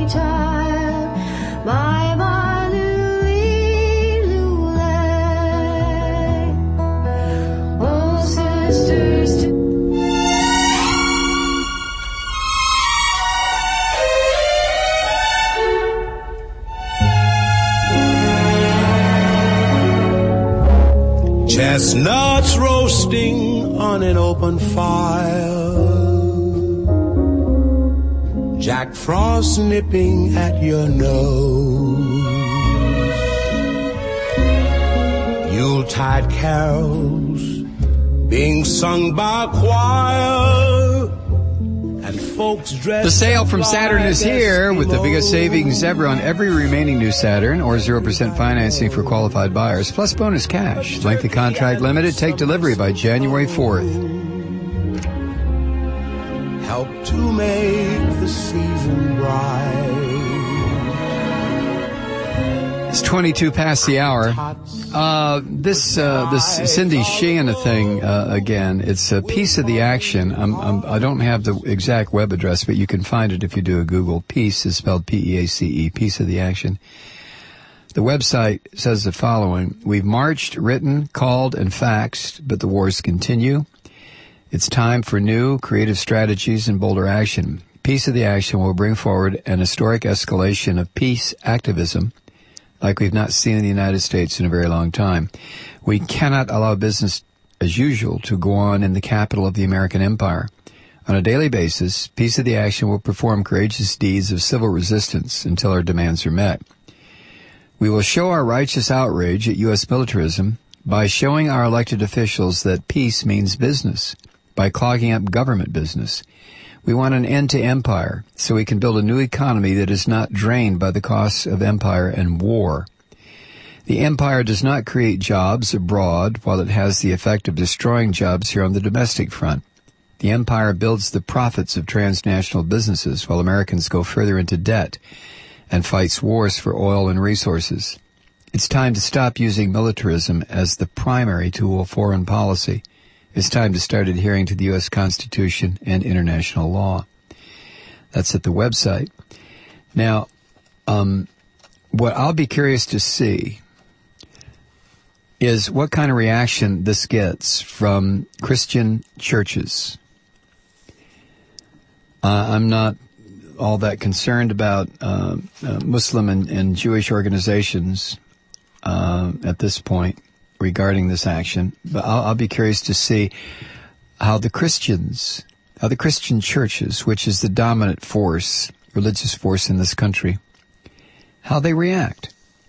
child, my Louis Lulay. Oh, sisters, chestnuts roasting on an open fire, Jack Frost nipping at your nose, Yuletide carols being sung by a choir, and folks dressed. The sale from Saturn is here with the biggest savings ever on every remaining new Saturn, or 0% financing for qualified buyers, plus bonus cash. Lengthy contract limited. Take delivery by January 4th. Help to make the season bright. It's 22 past the hour. This Cindy Sheehan thing again. It's a piece of the action. I don't have the exact web address, but you can find it if you do a Google. Peace is spelled P-E-A-C-E. Piece of the action. The website says the following: we've marched, written, called, and faxed, but the wars continue. It's time for new, creative strategies and bolder action. Piece of the action will bring forward an historic escalation of peace activism like we've not seen in the United States in a very long time. We cannot allow business as usual to go on in the capital of the American empire. On a daily basis, Piece of the Action will perform courageous deeds of civil resistance until our demands are met. We will show our righteous outrage at U.S. militarism by showing our elected officials that peace means business, by clogging up government business. We want an end to empire so we can build a new economy that is not drained by the costs of empire and war. The empire does not create jobs abroad while it has the effect of destroying jobs here on the domestic front. The empire builds the profits of transnational businesses while Americans go further into debt and fights wars for oil and resources. It's time to stop using militarism as the primary tool of foreign policy. It's time to start adhering to the U.S. Constitution and international law. That's at the website. Now, what I'll be curious to see is what kind of reaction this gets from Christian churches. I'm not all that concerned about Muslim and Jewish organizations at this point regarding this action, but I'll be curious to see how the Christian churches, which is the dominant force, religious force in this country, how they react.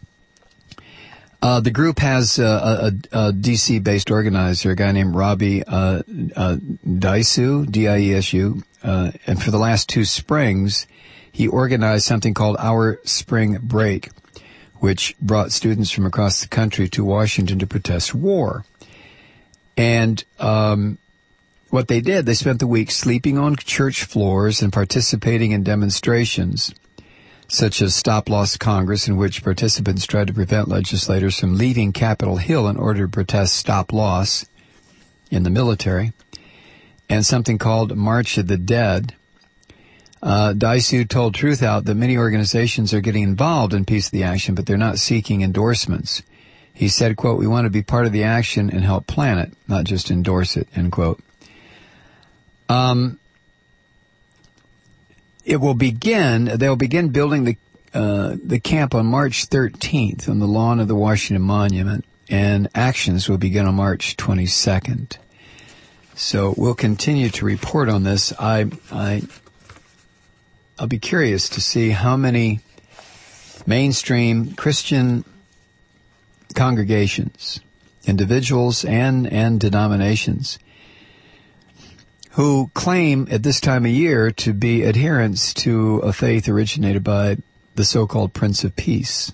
The group has a D.C.-based organizer, a guy named Robbie Diesu, D-I-E-S-U, and for the last 2 springs, he organized something called Our Spring Break, which brought students from across the country to Washington to protest war. And what they did, they spent the week sleeping on church floors and participating in demonstrations, such as Stop Loss Congress, in which participants tried to prevent legislators from leaving Capitol Hill in order to protest stop loss in the military, and something called March of the Dead. Daisu told Truth Out that many organizations are getting involved in Peace of the Action, but they're not seeking endorsements. He said, quote, "We want to be part of the action and help plan it, not just endorse it," end quote. They'll begin building the camp on March 13th on the lawn of the Washington Monument, and actions will begin on March 22nd. So we'll continue to report on this. I'll be curious to see how many mainstream Christian congregations, individuals and denominations, who claim at this time of year to be adherents to a faith originated by the so-called Prince of Peace.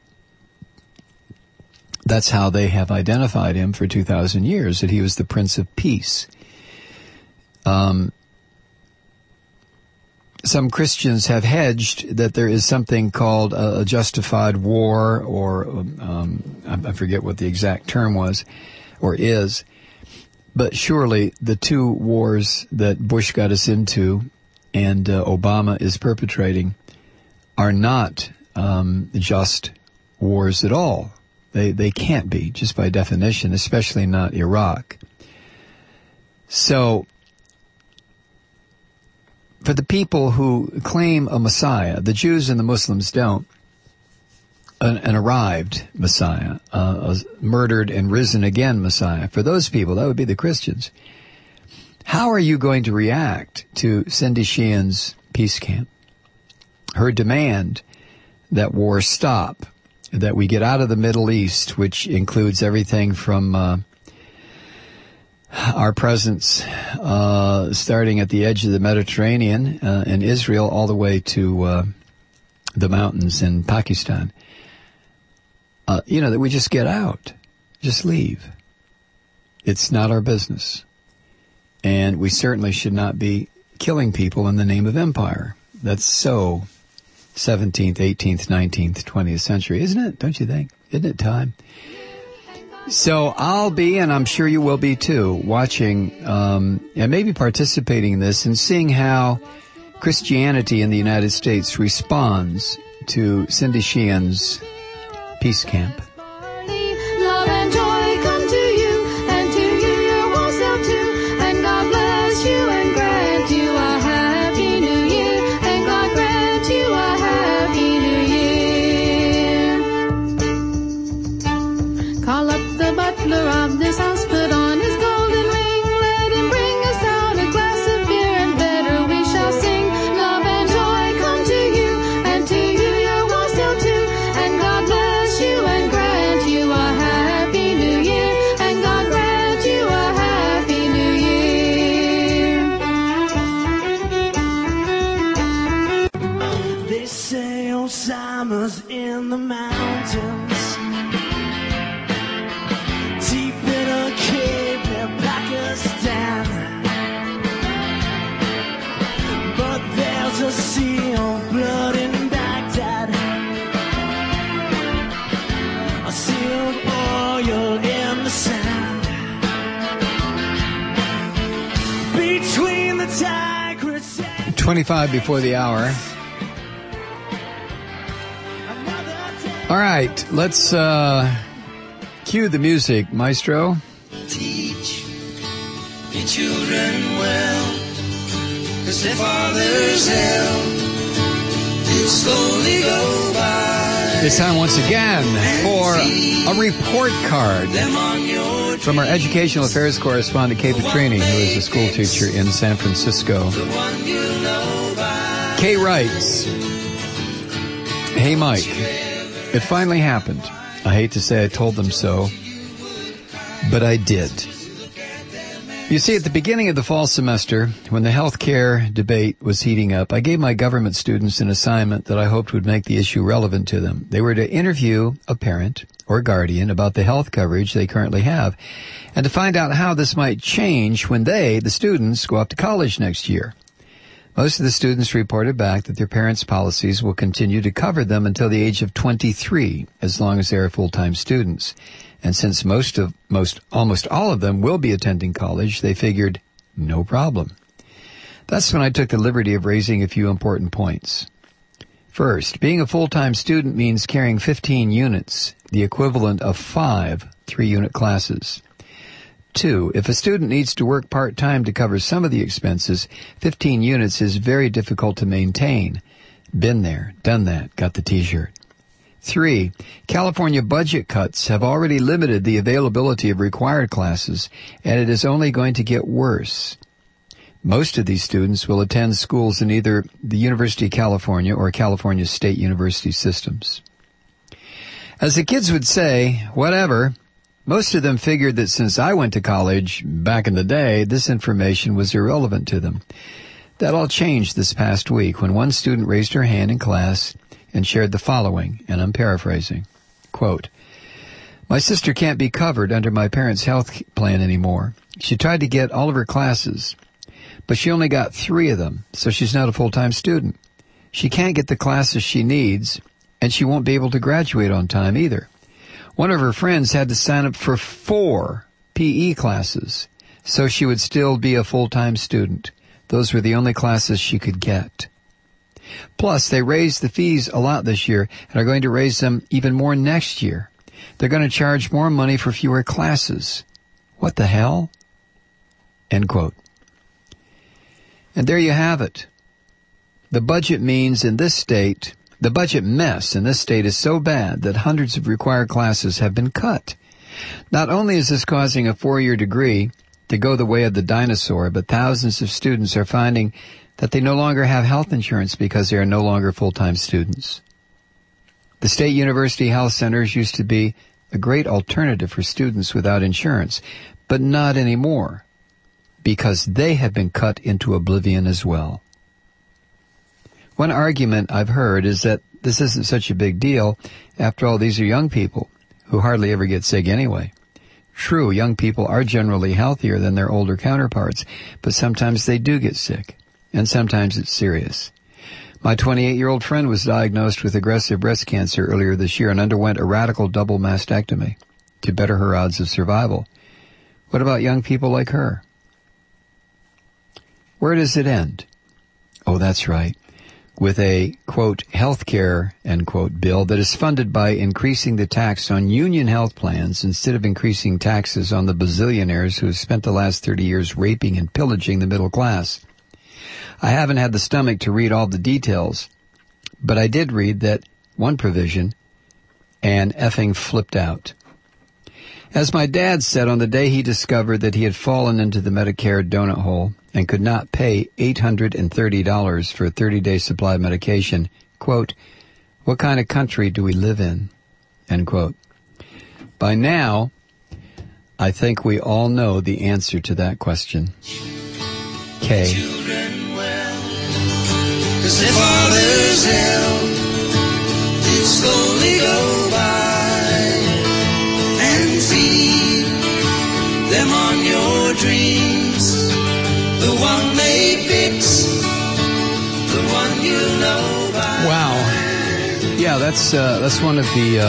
That's how they have identified him for 2,000 years, that he was the Prince of Peace. Some Christians have hedged that there is something called a justified war, or I forget what the exact term was, or is. But surely the 2 wars that Bush got us into and Obama is perpetrating are not just wars at all. They can't be, just by definition, especially not Iraq. So, for the people who claim a Messiah, the Jews and the Muslims don't, an arrived Messiah, a murdered and risen again Messiah, for those people, that would be the Christians. How are you going to react to Cindy Sheehan's peace camp? Her demand that war stop, that we get out of the Middle East, which includes everything from our presence starting at the edge of the Mediterranean in Israel all the way to the mountains in Pakistan. That we just get out, just leave. It's not our business. And we certainly should not be killing people in the name of empire. That's so 17th, 18th, 19th, 20th century, isn't it? Don't you think? Isn't it time? So I'll be, and I'm sure you will be too, watching and maybe participating in this and seeing how Christianity in the United States responds to Cindy Sheehan's peace camp. Love and joy come to you, and to you your oneself too, and God bless you and grant you a happy new year, and God grant you a happy new year. Call up the butler of this house, put on his golden ring, let him bring us out a glass of beer, and better we shall sing. Love and joy come to you, and to you your oneself too, and God bless you and grant you a happy new year, and God grant you a happy new year. They say Osama's in the mountains, deep in a cave near Pakistan. But there's a sea of blood in Baghdad, a sea of oil in the sand. Between the Tigris and 25 before the hour. All right, let's cue the music, Maestro. Teach your children well, 'cause their father's hell will slowly go by. It's time once again for a report card Them on your from our educational affairs correspondent, Kay Petrini, who is a school teacher in San Francisco. the one you know by. Kay writes, "Hey Mike, it finally happened. I hate to say I told them so, but I did. You see, at the beginning of the fall semester, when the health care debate was heating up, I gave my government students an assignment that I hoped would make the issue relevant to them. They were to interview a parent or guardian about the health coverage they currently have, and to find out how this might change when they, the students, go off to college next year. Most of the students reported back that their parents' policies will continue to cover them until the age of 23, as long as they are full-time students. And since almost all of them will be attending college, they figured, no problem. That's when I took the liberty of raising a few important points. First, being a full-time student means carrying 15 units, the equivalent of 5 3-unit classes. 2, if a student needs to work part-time to cover some of the expenses, 15 units is very difficult to maintain. Been there, done that, got the t-shirt. 3, California budget cuts have already limited the availability of required classes, and it is only going to get worse. Most of these students will attend schools in either the University of California or California State University systems. As the kids would say, whatever. Most of them figured that since I went to college back in the day, this information was irrelevant to them. That all changed this past week when one student raised her hand in class and shared the following, and I'm paraphrasing. Quote, "My sister can't be covered under my parents' health plan anymore. She tried to get all of her classes, but she only got 3 of them, so she's not a full-time student. She can't get the classes she needs, and she won't be able to graduate on time either. One of her friends had to sign up for 4 PE classes, so she would still be a full-time student. Those were the only classes she could get. Plus, they raised the fees a lot this year and are going to raise them even more next year. They're going to charge more money for fewer classes. What the hell? End quote. And there you have it. The budget mess in this state is so bad that hundreds of required classes have been cut. Not only is this causing a 4-year degree to go the way of the dinosaur, but thousands of students are finding that they no longer have health insurance because they are no longer full-time students. The state university health centers used to be a great alternative for students without insurance, but not anymore, because they have been cut into oblivion as well. One argument I've heard is that this isn't such a big deal. After all, these are young people who hardly ever get sick anyway. True, young people are generally healthier than their older counterparts, but sometimes they do get sick, and sometimes it's serious. My 28-year-old friend was diagnosed with aggressive breast cancer earlier this year and underwent a radical double mastectomy to better her odds of survival. What about young people like her? Where does it end? Oh, that's right. With a, quote, healthcare, end quote, bill that is funded by increasing the tax on union health plans instead of increasing taxes on the bazillionaires who have spent the last 30 years raping and pillaging the middle class. I haven't had the stomach to read all the details, but I did read that one provision and effing flipped out. As my dad said on the day he discovered that he had fallen into the Medicare donut hole and could not pay $830 for a 30-day supply of medication, quote, what kind of country do we live in? End quote. By now, I think we all know the answer to that question. K. Children well, 'cause their father's help did slowly go by, and feed them on your dreams, the one they fix, the one you know by. Wow. Yeah, that's one of the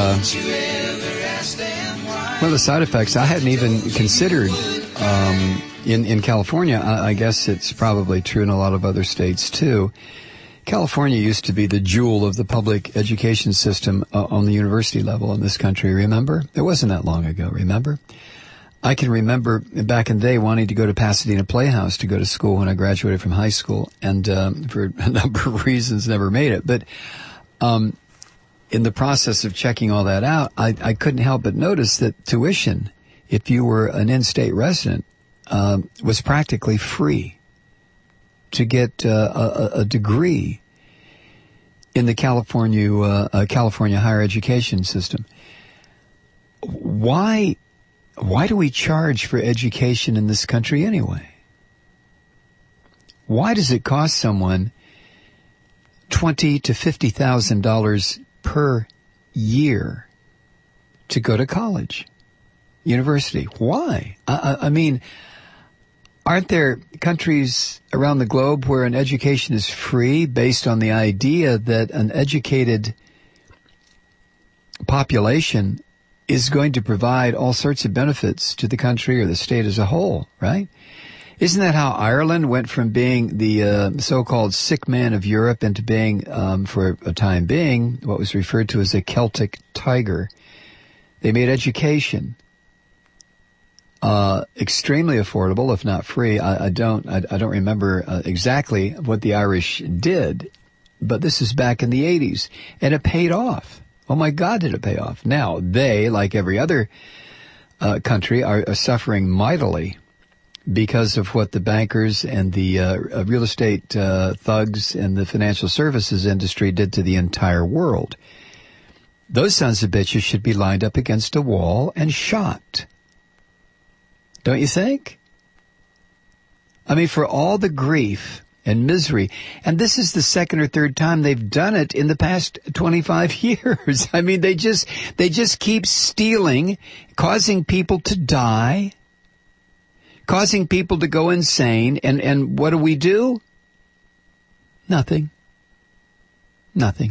one of the side effects I hadn't even considered. In California, I guess it's probably true in a lot of other states too. California used to be the jewel of the public education system on the university level in this country, remember? It wasn't that long ago, remember? I can remember back in the day wanting to go to Pasadena Playhouse to go to school when I graduated from high school, and for a number of reasons never made it. But in the process of checking all that out, I couldn't help but notice that tuition, if you were an in-state resident, was practically free to get a degree in the California higher education system. Why do we charge for education in this country anyway? Why does it cost someone $20,000 to $50,000 per year to go to college, university? Why? I mean, aren't there countries around the globe where an education is free based on the idea that an educated population is going to provide all sorts of benefits to the country or the state as a whole, right? Isn't that how Ireland went from being the so-called sick man of Europe into being, for a time being, what was referred to as a Celtic tiger? They made education extremely affordable, if not free. I don't remember exactly what the Irish did, but this is back in the 80s, and it paid off. Oh my God, did it pay off. Now, they, like every other country, are suffering mightily because of what the bankers and the real estate thugs and the financial services industry did to the entire world. Those sons of bitches should be lined up against a wall and shot. Don't you think? I mean, for all the grief and misery, and this is the second or third time they've done it in the past 25 years. I mean, they just keep stealing, causing people to die, causing people to go insane, and what do? Nothing. Nothing.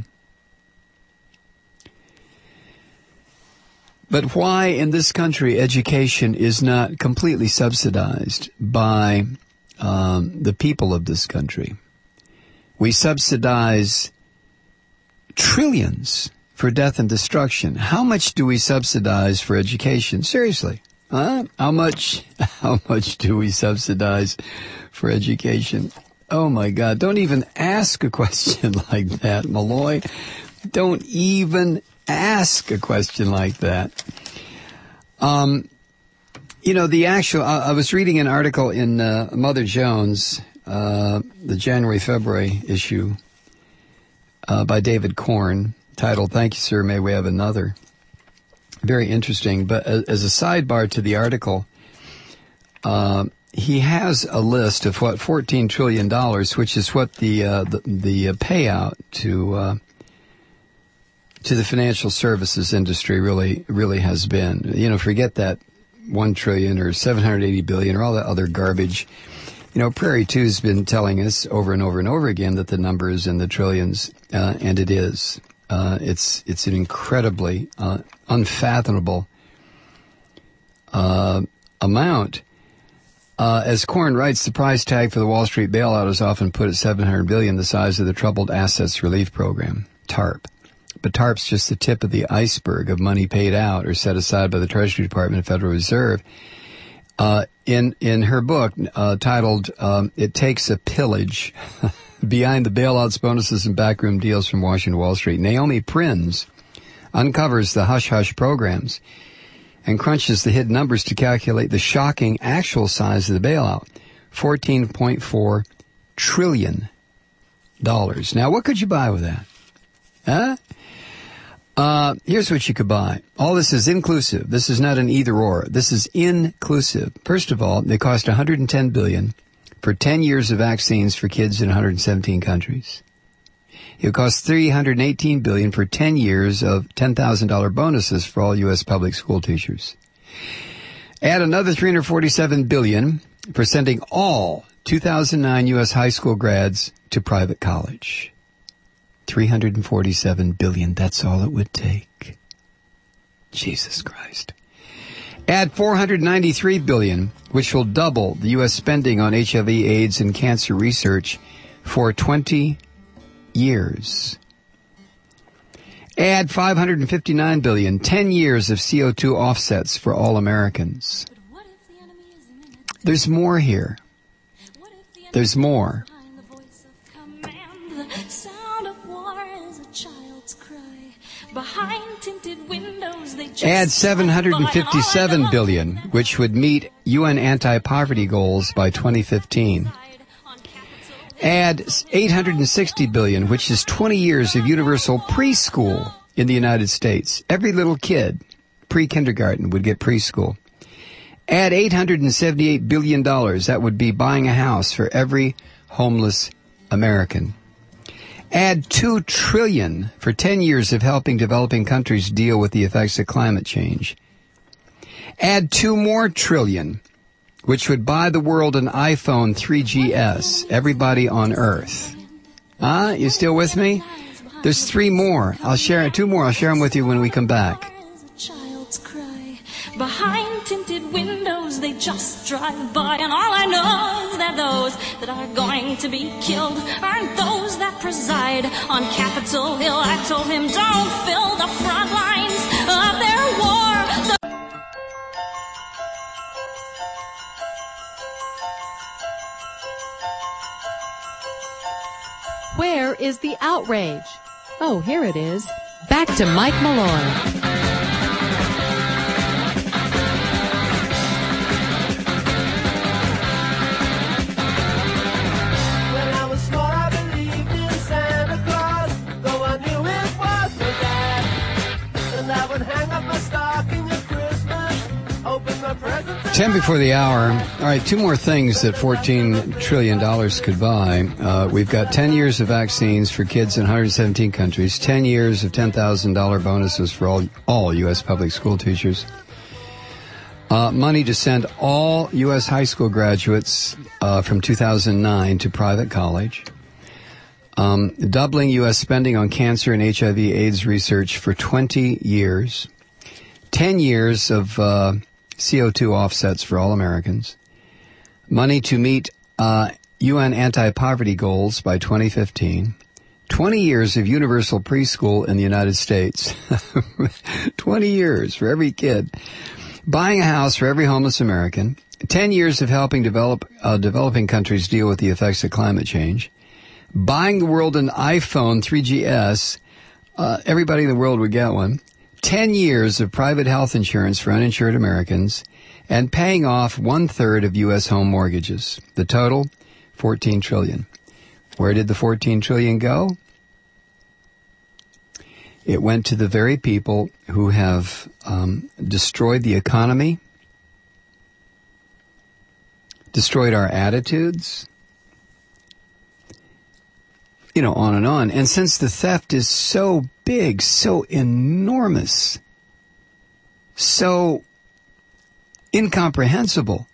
But why in this country education is not completely subsidized by the people of this country? We subsidize trillions for death and destruction. How much do we subsidize for education? Seriously, huh? How much do we subsidize for education? Oh my God, don't even ask a question like that, Malloy. Don't even ask a question like that. I was reading an article in Mother Jones, the January-February issue, by David Korn, titled, "Thank you, sir, may we have another." Very interesting. But as a sidebar to the article, he has a list of what $14 trillion, which is what the payout to the financial services industry really has been. Forget that 1 trillion or 780 billion or all that other garbage. Prairie 2 has been telling us over and over and over again that the number is in the trillions, and it is. It's an incredibly unfathomable amount. As Korn writes, the price tag for the Wall Street bailout is often put at $700 billion, the size of the Troubled Assets Relief Program, TARP. But TARP's just the tip of the iceberg of money paid out or set aside by the Treasury Department and Federal Reserve. In her book titled "It Takes a Pillage," Behind the Bailouts, Bonuses, and Backroom Deals from Washington Wall Street, Naomi Prinz uncovers the hush-hush programs and crunches the hidden numbers to calculate the shocking actual size of the bailout, $14.4 trillion. Now, what could you buy with that? Huh? Here's what you could buy. All this is inclusive. This is not an either-or. This is inclusive. First of all, they cost $110 billion for 10 years of vaccines for kids in 117 countries. It would cost $318 billion for 10 years of $10,000 bonuses for all U.S. public school teachers. Add another $347 billion for sending all 2009 U.S. high school grads to private college. $347 billion. That's all it would take. Jesus Christ. Add $493 billion, which will double the U.S. spending on HIV, AIDS, and cancer research for 20 years. Add $559 billion, 10 years of CO2 offsets for all Americans. There's more here. There's more. Add $757 billion, which would meet UN anti-poverty goals by 2015. Add $860 billion, which is 20 years of universal preschool in the United States. Every little kid, pre-kindergarten, would get preschool. Add $878 billion. That would be buying a house for every homeless American. Add $2 trillion for 10 years of helping developing countries deal with the effects of climate change. Add $2 more trillion, which would buy the world an iPhone 3GS, everybody on Earth. You still with me? There's 3 more. Two more. I'll share them with you when we come back. Behind tinted windows, they just drive by, and all I know is that those that are going to be killed aren't those that preside on Capitol Hill. I told him, don't fill the front lines of their war. Where is the outrage? Oh, here it is. Back to Mike Malloy. Hang up my stocking at Christmas, open my presents. 10 before the hour. All right, 2 more things that $14 trillion could buy. We've got 10 years of vaccines for kids in 117 countries, 10 years of $10,000 bonuses for all U.S. public school teachers, money to send all U.S. high school graduates from 2009 to private college, doubling U.S. spending on cancer and HIV AIDS research for 20 years, 10 years of CO2 offsets for all Americans, money to meet UN anti-poverty goals by 2015. 20 years of universal preschool in the United States. 20 years for every kid. Buying a house for every homeless American. 10 years of helping developing countries deal with the effects of climate change. Buying the world an iPhone 3GS. Everybody in the world would get one. 10 years of private health insurance for uninsured Americans. And paying off 1/3 of U.S. home mortgages. The total, $14 trillion. Where did the $14 trillion go? It went to the very people who have destroyed the economy, destroyed our attitudes, on and on. And since the theft is so big, so enormous, so incomprehensible,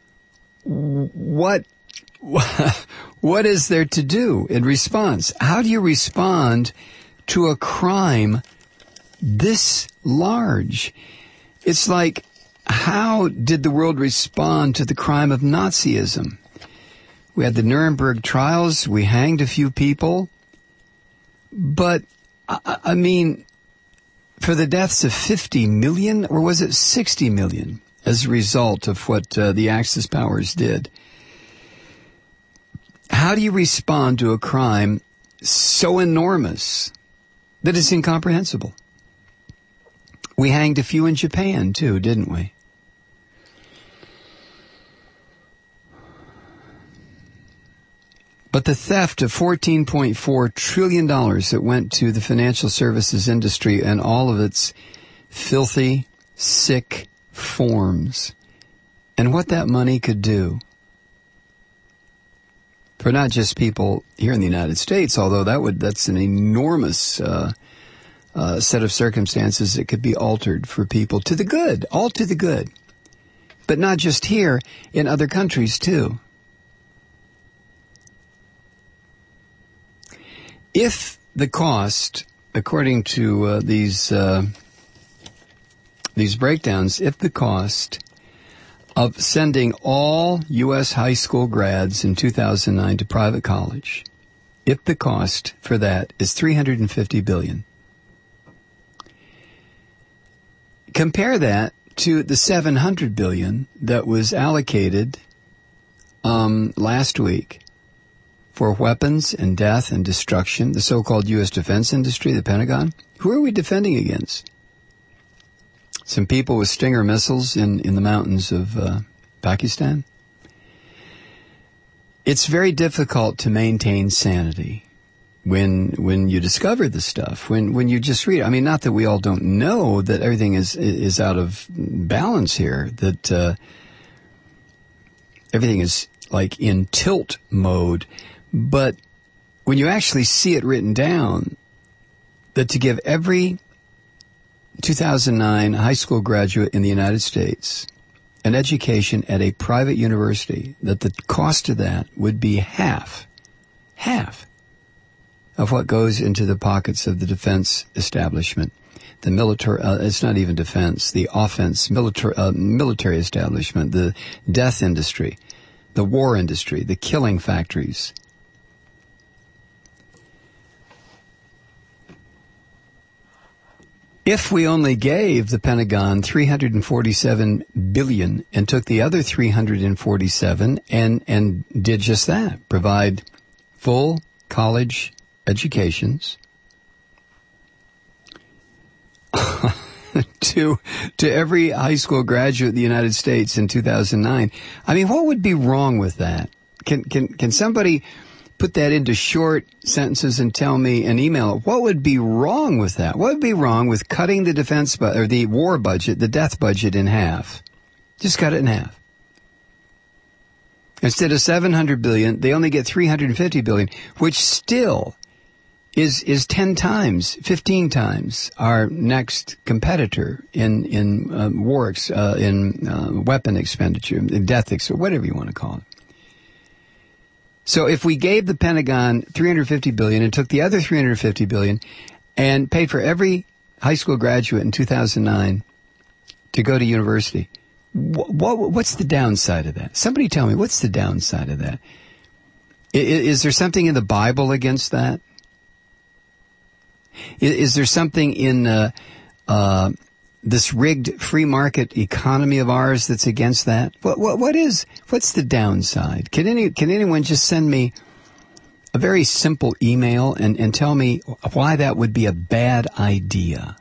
what is there to do in response? How do you respond to a crime this large? It's like, how did the world respond to the crime of Nazism? We had the Nuremberg trials. We hanged a few people. But, I mean, for the deaths of 50 million, or was it 60 million, as a result of what the Axis powers did? How do you respond to a crime so enormous that it's incomprehensible? We hanged a few in Japan, too, didn't we? But the theft of $14.4 trillion that went to the financial services industry and all of its filthy, sick forms, and what that money could do for not just people here in the United States, although that's an enormous set of circumstances that could be altered for people to the good, all to the good. But not just here, in other countries too. If the cost, according to these breakdowns, if the cost of sending all U.S. high school grads in 2009 to private college, if the cost for that is $350 billion, compare that to the $700 billion that was allocated last week for weapons and death and destruction, the so-called U.S. defense industry, the Pentagon. Who are we defending against? Some people with Stinger missiles in the mountains of Pakistan? It's very difficult to maintain sanity when you discover this stuff, when you just read it. I mean, not that we all don't know that everything is out of balance here, that everything is like in tilt mode. But when you actually see it written down, that to give every 2009 high school graduate in the United States an education at a private university, that the cost of that would be half of what goes into the pockets of the defense establishment, the military, it's not even defense, the offense, military establishment, the death industry, the war industry, the killing factories. If we only gave the Pentagon $347 billion and took the other $347 and did just that, provide full college educations to every high school graduate in the United States in 2009, I mean, what would be wrong with that? Can somebody put that into short sentences and tell me and email it? What would be wrong with that? What would be wrong with cutting the defense or the war budget, the death budget in half? Just cut it in half. Instead of $700 billion, they only get $350 billion, which still is 10 times, 15 times our next competitor in weapon expenditure, death expenditure, whatever you want to call it. So if we gave the Pentagon $350 billion and took the other $350 billion and paid for every high school graduate in 2009 to go to university, what's the downside of that? Somebody tell me, what's the downside of that? Is there something in the Bible against that? Is there something in this rigged free market economy of ours that's against that? What's the downside? Can anyone just send me a very simple email and tell me why that would be a bad idea?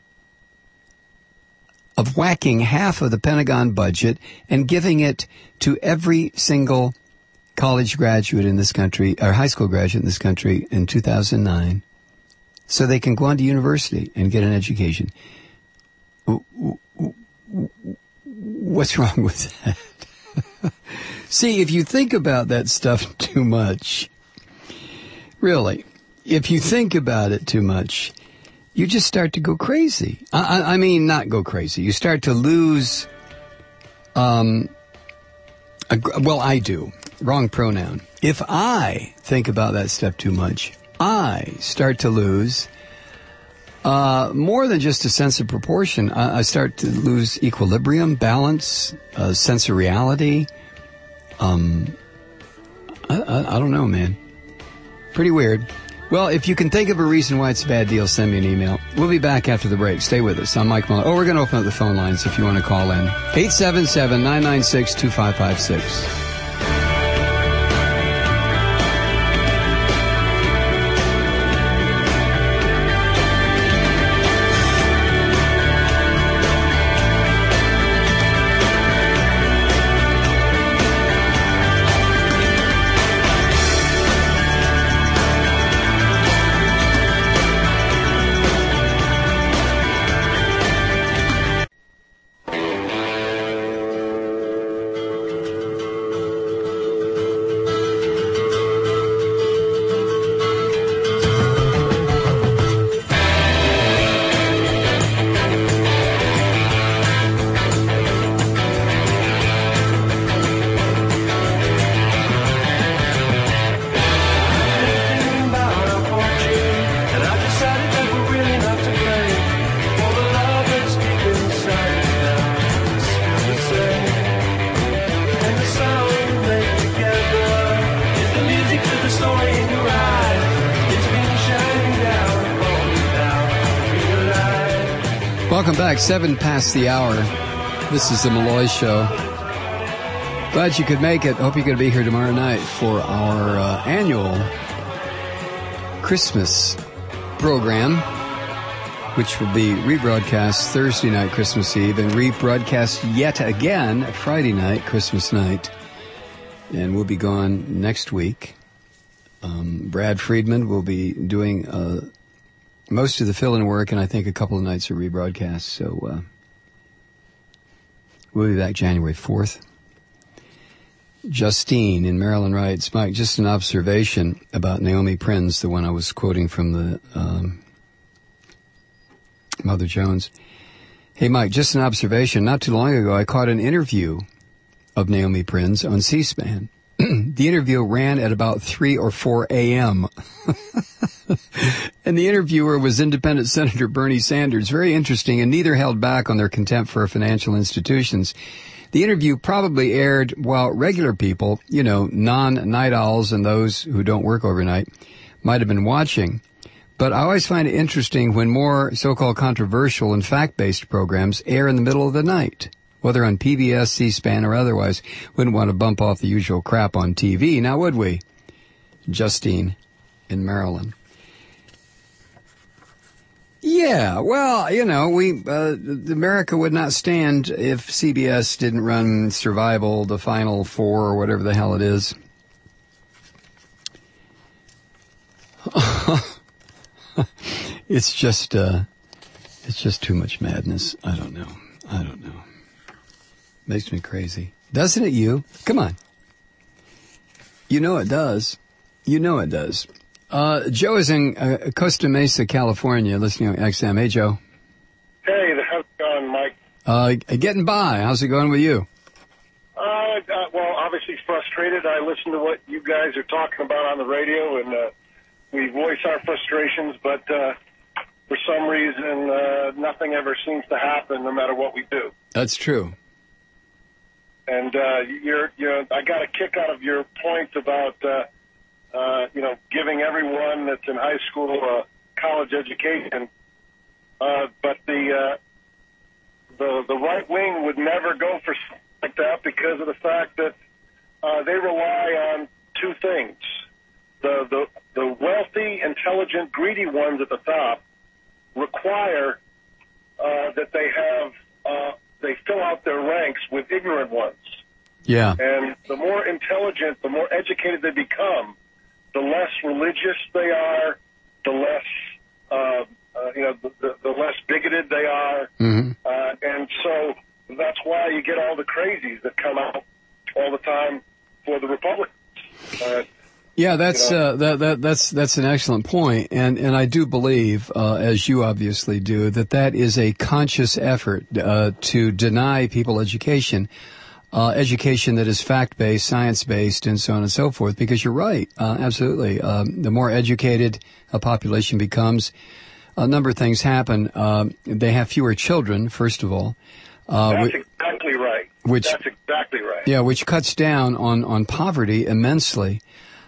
Of whacking half of the Pentagon budget and giving it to every single college graduate in this country, or high school graduate in this country in 2009, so they can go on to university and get an education. What's wrong with that? See, if you think about that stuff too much, really, if you think about it too much, you just start to go crazy. I mean, not go crazy. You start to lose, well, I do. Wrong pronoun. If I think about that stuff too much, I start to lose more than just a sense of proportion. I start to lose equilibrium, balance, sense of reality. I don't know, man. Pretty weird. Well, if you can think of a reason why it's a bad deal, send me an email. We'll be back after the break. Stay with us. I'm Mike Malone. Oh, we're going to open up the phone lines if you want to call in. 877-996-2556. Welcome back. 7 past the hour. This is the Malloy Show. Glad you could make it. Hope you're going to be here tomorrow night for our annual Christmas program, which will be rebroadcast Thursday night, Christmas Eve, and rebroadcast yet again Friday night, Christmas night. And we'll be gone next week. Brad Friedman will be doing most of the fill-in work, and I think a couple of nights of rebroadcast. So we'll be back January 4th. Justine in Maryland writes, Mike, just an observation about Naomi Prinz, the one I was quoting from the Mother Jones. Hey, Mike, just an observation. Not too long ago, I caught an interview of Naomi Prinz on C-SPAN. The interview ran at about 3 or 4 a.m. And the interviewer was Independent Senator Bernie Sanders. Very interesting, and neither held back on their contempt for financial institutions. The interview probably aired while regular people, you know, non-night owls and those who don't work overnight, might have been watching. But I always find it interesting when more so-called controversial and fact-based programs air in the middle of the night, whether on PBS, C-SPAN, or otherwise. Wouldn't want to bump off the usual crap on TV, now would we? Justine in Maryland. Yeah, well, you know, America would not stand if CBS didn't run Survival, The Final Four, or whatever the hell it is. It's just too much madness. I don't know. Makes me crazy. Doesn't it you? Come on. You know it does. Joe is in Costa Mesa, California, listening on XM. Hey, Joe. Hey, how's it going, Mike? Getting by. How's it going with you? Well, obviously frustrated. I listen to what you guys are talking about on the radio, and we voice our frustrations, but for some reason, nothing ever seems to happen no matter what we do. That's true. And I got a kick out of your point about giving everyone that's in high school a college education. But the right wing would never go for something like that because of the fact that they rely on two things. The wealthy, intelligent, greedy ones at the top require that they fill out their ranks with ignorant ones. Yeah. And the more intelligent, the more educated they become, the less religious they are, the less the less bigoted they are. Mm-hmm. And so that's why you get all the crazies that come out all the time for the Republicans. Yeah, that's an excellent point, and I do believe, as you obviously do, that is a conscious effort to deny people education that is fact-based, science-based, and so on and so forth. Because you're right, absolutely. The more educated a population becomes, a number of things happen. They have fewer children, first of all. That's exactly right. That's exactly right. Yeah, which cuts down on poverty immensely.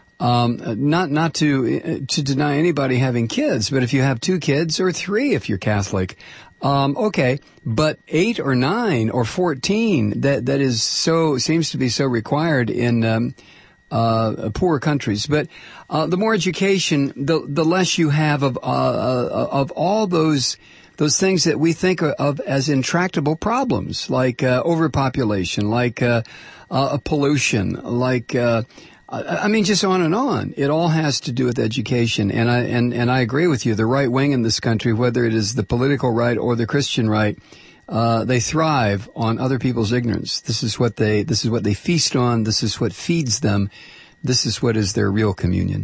Not to deny anybody having kids, but if you have 2 kids or 3 if you're Catholic, okay, but 8 or 9 or 14, that is seems to be so required in poorer countries. But the more education, the less you have of all those things that we think of as intractable problems, like overpopulation, like pollution, like I mean, just on and on. It all has to do with education, and I agree with you. The right wing in this country, whether it is the political right or the Christian right, they thrive on other people's ignorance. This is what they feast on. This is what feeds them. This is what is their real communion.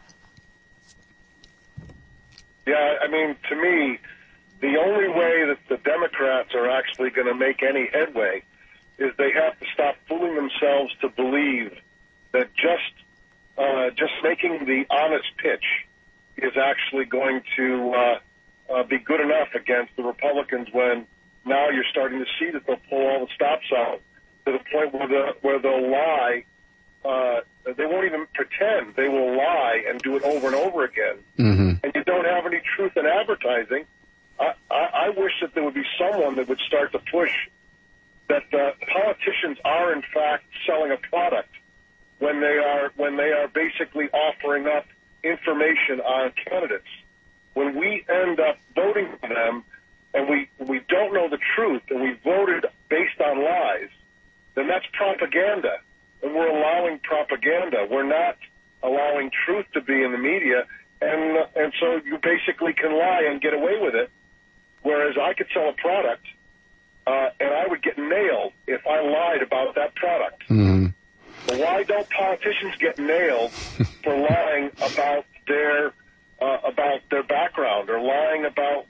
Yeah, I mean, to me, the only way that the Democrats are actually going to make any headway is they have to stop fooling themselves to believe that just making the honest pitch is actually going to be good enough against the Republicans when now you're starting to see that they'll pull all the stops out to the point where they'll lie. They won't even pretend. They will lie and do it over and over again. Mm-hmm. And you don't have any truth in advertising. I wish that there would be someone that would start to push that politicians are in fact selling a product when they are basically offering up information on candidates. When we end up voting for them and we don't know the truth and we voted based on lies, then that's propaganda. And we're allowing propaganda. We're not allowing truth to be in the media. And so you basically can lie and get away with it, whereas I could sell a product and I would get nailed if I lied about that product. Mm-hmm. But why don't politicians get nailed for lying about their background or lying about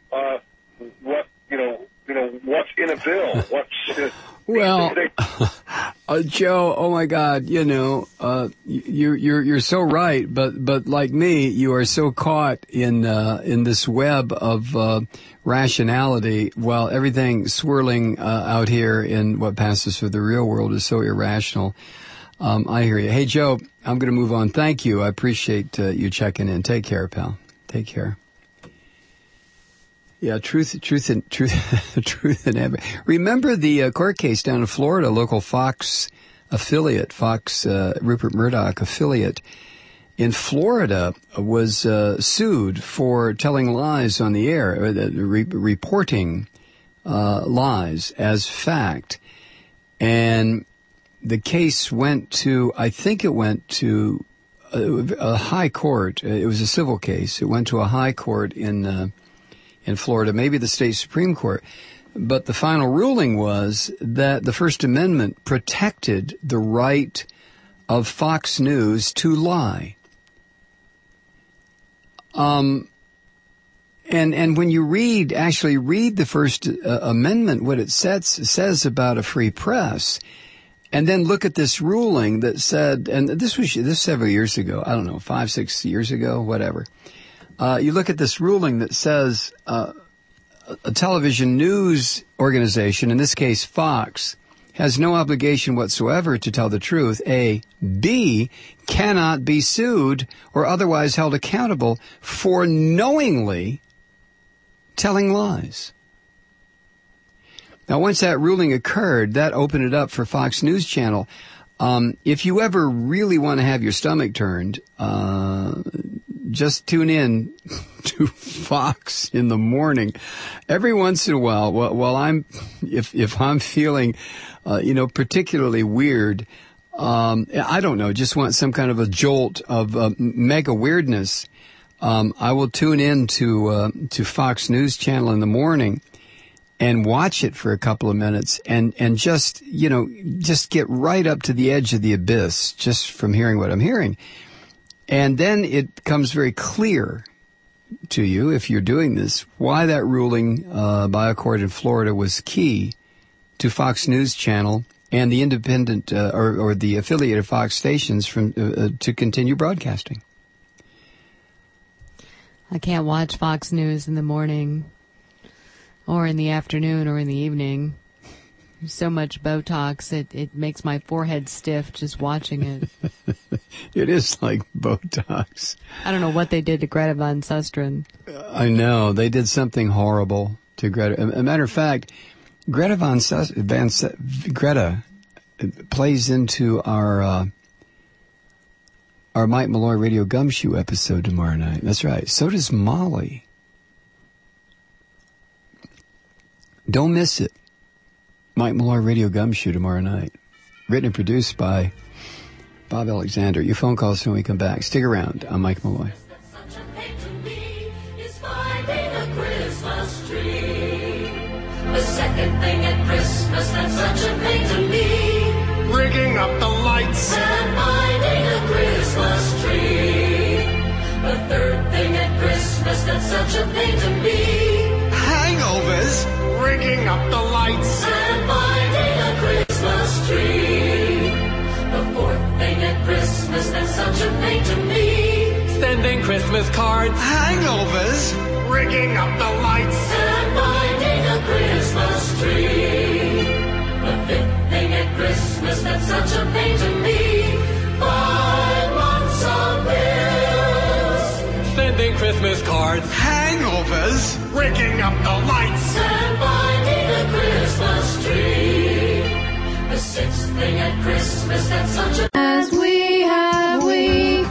what's in a bill? Well, Joe, oh my God, you're so right, but like me, you are so caught in this web of rationality, while everything swirling out here in what passes for the real world is so irrational. I hear you. Hey, Joe, I'm going to move on. Thank you. I appreciate you checking in. Take care, pal. Take care. Yeah, truth and evidence. Remember the court case down in Florida, local Fox affiliate, Rupert Murdoch affiliate in Florida was sued for telling lies on the air, reporting lies as fact. And the case went to, I think it went to a high court. It was a civil case. It went to a high court in Florida, maybe the state Supreme Court. But the final ruling was that the First Amendment protected the right of Fox News to lie. And when you read the First Amendment, what it says about a free press, and then look at this ruling that said, and this several years ago, I don't know, 5-6 years ago, whatever. You look at this ruling that says a television news organization, in this case Fox, has no obligation whatsoever to tell the truth, A. B. cannot be sued or otherwise held accountable for knowingly telling lies. Now, once that ruling occurred, that opened it up for Fox News Channel. If you ever really want to have your stomach turned, just tune in to Fox in the morning. Every once in a while, if I'm feeling, particularly weird, I don't know, just want some kind of a jolt of mega weirdness, I will tune in to Fox News Channel in the morning and watch it for a couple of minutes and just get right up to the edge of the abyss just from hearing what I'm hearing. And then it becomes very clear to you, if you're doing this, why that ruling by a court in Florida was key to Fox News Channel and the independent or the affiliated Fox stations to continue broadcasting. I can't watch Fox News in the morning or in the afternoon or in the evening. There's so much Botox, it makes my forehead stiff just watching it. It is like Botox. I don't know what they did to Greta Van Susteren. I know. They did something horrible to Greta. A matter of fact, Greta plays into our Mike Malloy Radio Gumshoe episode tomorrow night. That's right. So does Molly. Don't miss it. Mike Malloy Radio Gumshoe tomorrow night. Written and produced by Bob Alexander. Your phone calls when we come back. Stick around. I'm Mike Malloy. Such a pain to me is finding a Christmas tree. The second thing at Christmas that's such a pain to me. Rigging up the lights. And finding a Christmas tree. The third thing at Christmas that's such a pain to me. Hangovers. Rigging up the lights. And finding a Christmas tree. The fourth thing at Christmas that's such a pain to me. Sending Christmas cards. Hangovers. Rigging up the lights. And finding a Christmas tree. The fifth thing at Christmas that's such a pain to me. 5 months of bills. Sending Christmas cards. Hangovers. Rigging up the lights. And finding a Christmas tree. The sixth thing at Christmas that's such a As we have we.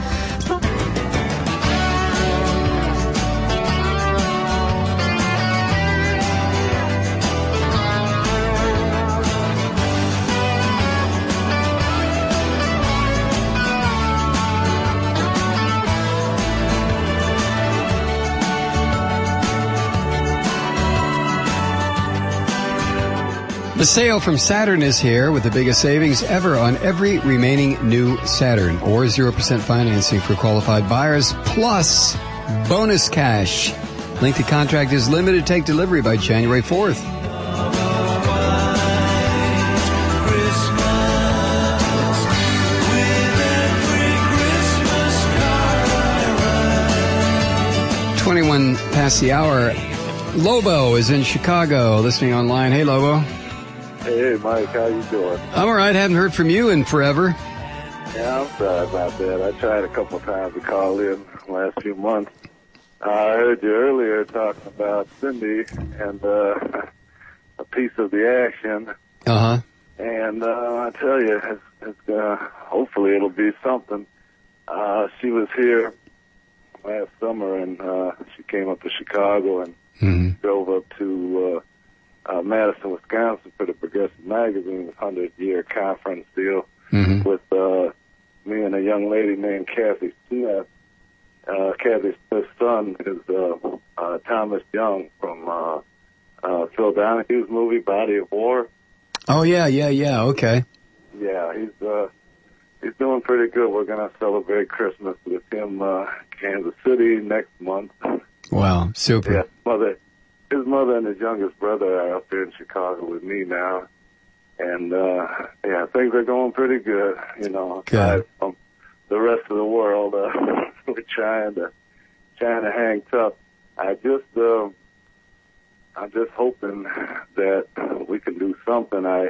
The sale from Saturn is here with the biggest savings ever on every remaining new Saturn, or 0% financing for qualified buyers, plus bonus cash. Length of contract is limited. Take delivery by January 4th. Twenty-one past the hour. Lobo is in Chicago, listening online. Hey, Lobo. Hey, Mike, how you doing? I'm all right. Haven't heard from you in forever. Yeah, I'm sorry about that. I tried a couple of times to call in the last few months. I heard you earlier talking about Cindy and a piece of the action. Uh-huh. And I tell you, hopefully it'll be something. She was here last summer, and she came up to Chicago and drove up to Madison, Wisconsin for the Progressive Magazine's 100-year conference deal with me and a young lady named Kathy Smith. Kathy Smith's son is Thomas Young from Phil Donahue's movie Body of War. Oh, yeah, okay. Yeah, he's doing pretty good. We're going to celebrate Christmas with him in Kansas City next month. Wow, super. Yeah, his mother and his youngest brother are up there in Chicago with me now. And, things are going pretty good, aside from the rest of the world. We're trying to hang tough. I'm just hoping that we can do something. I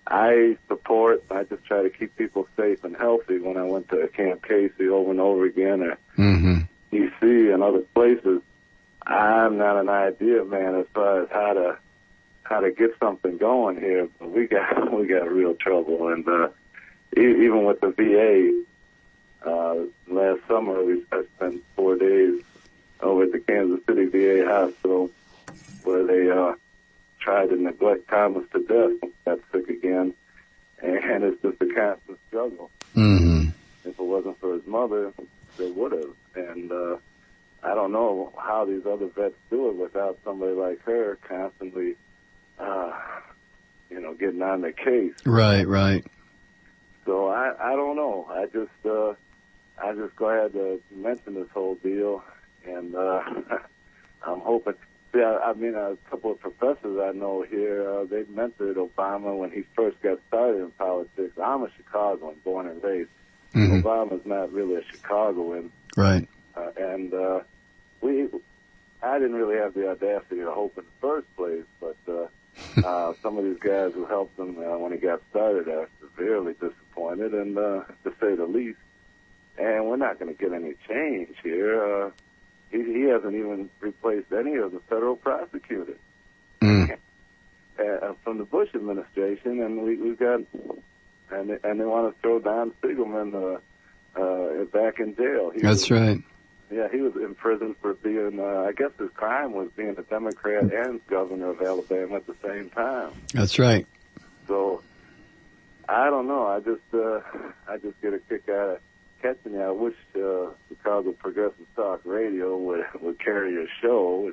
I just try to keep people safe and healthy when I went to Camp Casey over and over again, or D.C. and other places. I'm not an idea man as far as how to get something going here, but we got real trouble. And even with the VA, last summer I spent 4 days over at the Kansas City VA hospital where they tried to neglect Thomas to death. Got sick again, and it's just a constant struggle. Mm-hmm. If it wasn't for his mother, they would have. And I don't know how these other vets do it without somebody like her constantly, getting on the case. Right. So I don't know. I just glad to mention this whole deal, and I'm hoping. See, I mean, a couple of professors I know here, they mentored Obama when he first got started in politics. I'm a Chicagoan, born and raised. Mm-hmm. Obama's not really a Chicagoan. Right. And I didn't really have the audacity to hope in the first place, but some of these guys who helped him when he got started are severely disappointed, and to say the least. And we're not going to get any change here. He hasn't even replaced any of the federal prosecutors from the Bush administration, and we've got, and they want to throw Don Spiegelman back in jail. That's right. Yeah, he was in prison for being, I guess his crime was being a Democrat and governor of Alabama at the same time. That's right. So, I don't know. I just get a kick out of catching you. I wish Chicago Progressive Talk Radio would carry a show.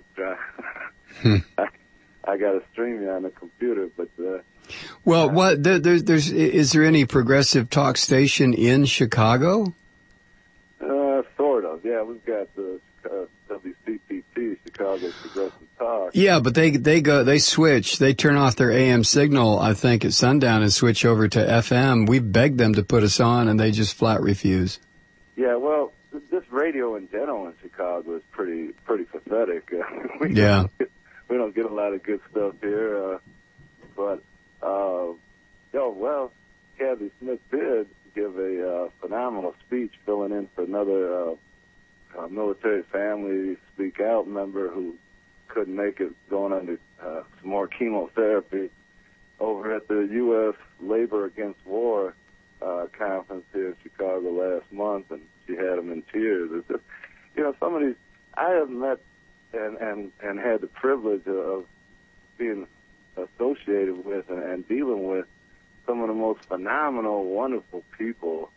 I got to stream you on the computer, but well, what is there any progressive talk station in Chicago? Sort of. Yeah, we've got the WCPT, Chicago Progressive Talk. Yeah, but they switch. They turn off their AM signal, I think, at sundown and switch over to FM. We begged them to put us on, and they just flat refuse. Yeah, well, this radio in general in Chicago is pretty pathetic. We don't get a lot of good stuff here, but Kathy Smith did give a phenomenal speech filling in for another military family Speak Out member who couldn't make it, going under some more chemotherapy over at the U.S. Labor Against War conference here in Chicago last month, and she had him in tears. It's just, some of these I have met and had the privilege of being associated with and dealing with some of the most phenomenal, wonderful people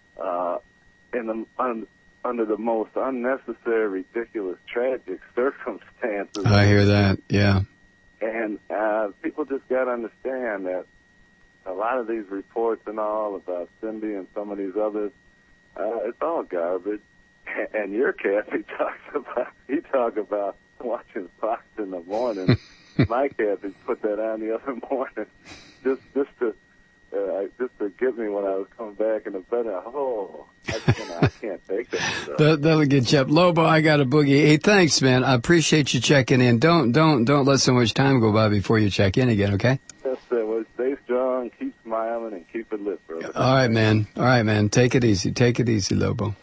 under the most unnecessary, ridiculous, tragic circumstances. I hear that, yeah. And people just got to understand that a lot of these reports and all about Cindy and some of these others, it's all garbage. And your Kathy talk about watching Fox in the morning. My Kathy put that on the other morning just to get me when I was coming back in the bed. I can't take that stuff. That'll get you up. Lobo, I got a boogie. Hey, thanks, man. I appreciate you checking in. Don't let so much time go by before you check in again, okay? That's it. Well, stay strong, keep smiling, and keep it lit, brother. All right, man. Take it easy, Lobo.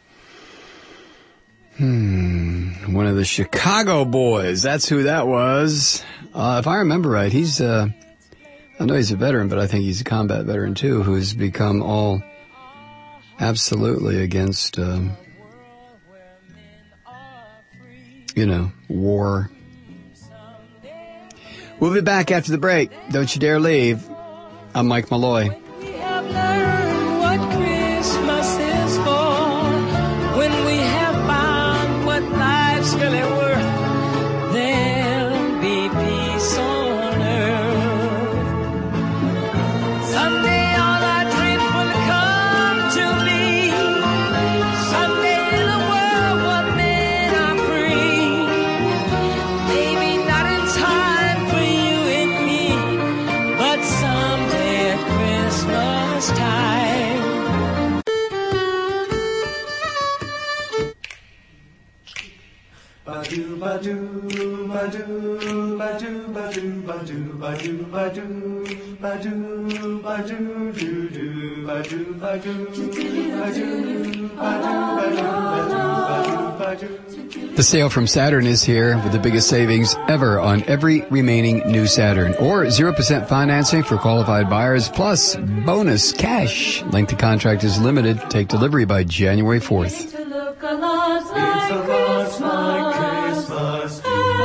One of the Chicago boys. That's who that was. If I remember right, he's, I know he's a veteran, but I think he's a combat veteran too, who's become all absolutely against, war. We'll be back after the break. Don't you dare leave. I'm Mike Malloy. We have learned what Christmas is for. When we have found what life's really worth, there'll be peace on earth. Someday all our dreams will come to me. Someday the world will men are free. Maybe not in time for you and me, but someday at Christmas The sale from Saturn is here with the biggest savings ever on every remaining new Saturn. Or 0% financing for qualified buyers plus bonus cash. Length of contract is limited. Take delivery by January 4th. To look a lot like Christmas.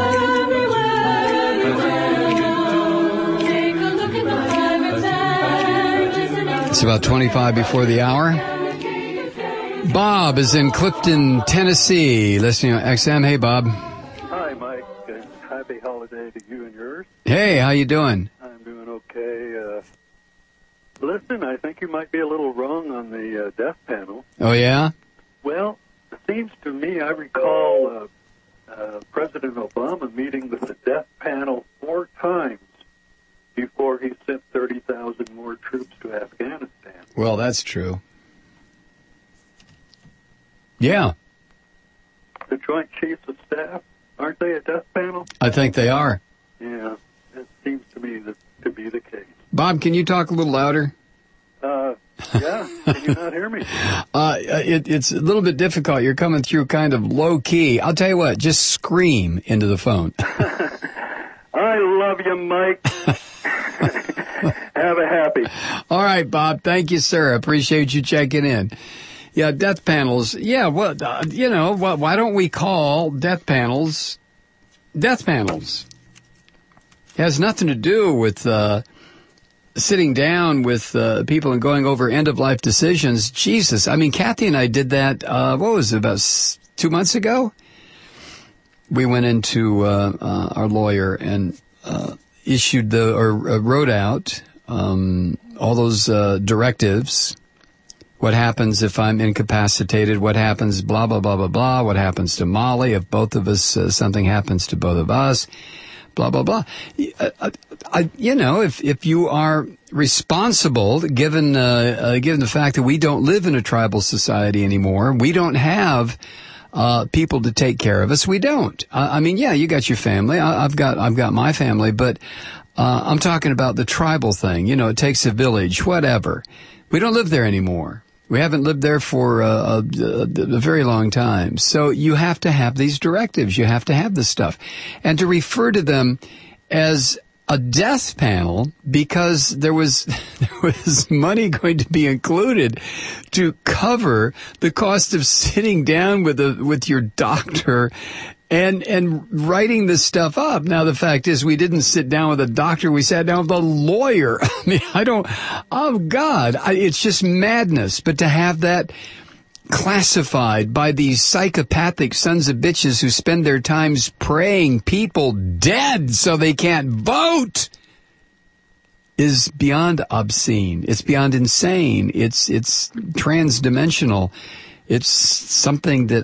Everywhere. Take a look at the private tag. It's about 25 before the hour. Bob is in Clifton, Tennessee, listening on XM. Hey, Bob. Hi, Mike. Happy holiday to you and yours. Hey, how you doing? I'm doing okay. Listen, I think you might be a little wrong on the death panel. Oh, yeah? Well, it seems to me I recall President Obama meeting with the death panel 4 times before he sent 30,000 more troops to Afghanistan. Well, that's true. Yeah. The Joint Chiefs of Staff, aren't they a death panel? I think they are. Yeah, it seems to me to be the case. Bob, can you talk a little louder? Yeah, can you not hear me? It's a little bit difficult. You're coming through kind of low key. I'll tell you what, just scream into the phone. I love you, Mike. Have a happy. All right, Bob. Thank you, sir. Appreciate you checking in. Yeah, death panels. Yeah, well, why don't we call death panels death panels? It has nothing to do with sitting down with people and going over end-of-life decisions. Jesus, I mean, Kathy and I did that, what was it, about 2 months ago? We went into our lawyer and wrote out all those directives. What happens if I'm incapacitated? What happens, blah, blah, blah, blah, blah. What happens to Molly if both of us, something happens to both of us? Blah, blah, blah. If you are responsible, given the fact that we don't live in a tribal society anymore, we don't have people to take care of us. We don't. You got your family. I've got my family, but I'm talking about the tribal thing. It takes a village, whatever. We don't live there anymore. We haven't lived there for a very long time. So you have to have these directives. You have to have this stuff. And to refer to them as a death panel because there was money going to be included to cover the cost of sitting down with your doctor and writing this stuff up. Now, the fact is we didn't sit down with a doctor. We sat down with a lawyer. It's just madness. But to have that classified by these psychopathic sons of bitches who spend their times praying people dead so they can't vote is beyond obscene. It's beyond insane. It's transdimensional. It's something that